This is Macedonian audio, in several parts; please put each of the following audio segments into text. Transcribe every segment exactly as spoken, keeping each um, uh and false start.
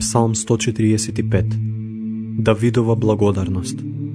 Псалм сто четириесет и пет. Давидова благодарност.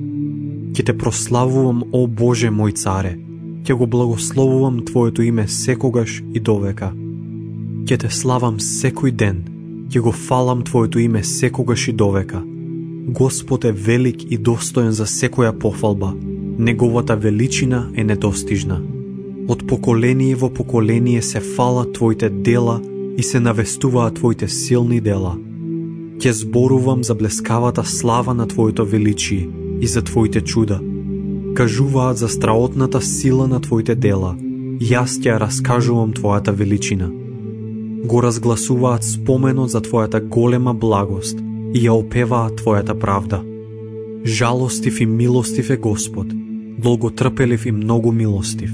Ќе те прославувам, о Боже мој царе, ќе го благословувам Твоето име секогаш и довека. Ќе те славам секој ден, ќе го фалам Твоето име секогаш и довека. Господ е велик и достоен за секоја пофалба, неговата величина е недостижна. Од поколение во поколение се фалат Твоите дела и се навестуваат Твоите силни дела. Ќе зборувам за блескавата слава на Твоето величие и за Твоите чуда. Кажуваат за страотната сила на Твоите дела, јас ќе раскажувам Твојата величина. Го разгласуваат споменот за Твојата голема благост и ја опеваат Твојата правда. Жалостив и милостив е Господ, долготрпелив и многу милостив.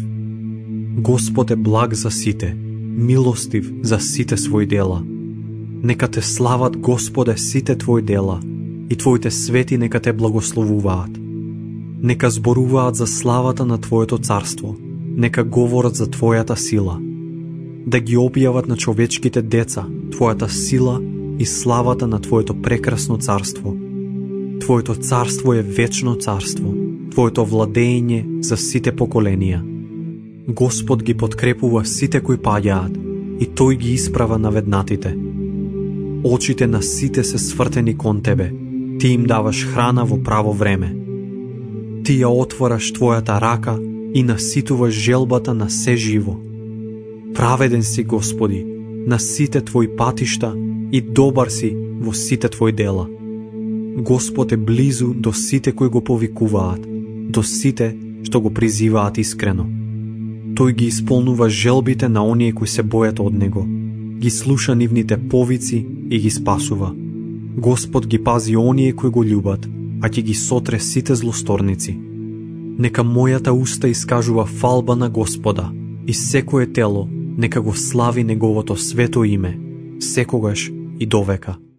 Господ е благ за сите, милостив за сите своји дела. Нека те слават, Господе, сите Твои дела и Твоите свети нека те благословуваат. Нека зборуваат за славата на Твоето царство, нека говорат за Твојата сила. Да ги објават на човечките деца Твојата сила и славата на Твоето прекрасно царство. Твоето царство е вечно царство, Твоето владење за сите поколенија. Господ ги подкрепува сите кои паѓаат и Тој ги исправа наведнатите. Очите на сите се свртени кон Тебе, Ти им даваш храна во право време. Ти ја отвораш Твојата рака и наситуваш желбата на се живо. Праведен си, Господи, на сите Твои патишта и добар си во сите Твои дела. Господ е близу до сите кои го повикуваат, до сите што го призиваат искрено. Тој ги исполнува желбите на оние кои се бојат од Него, ги слуша нивните повици и ги спасува. Господ ги пази оние кои го љубат, а ќе ги сотре сите злосторници. Нека мојата уста искажува фалба на Господа и секое тело нека го слави Неговото свето име, секогаш и довека.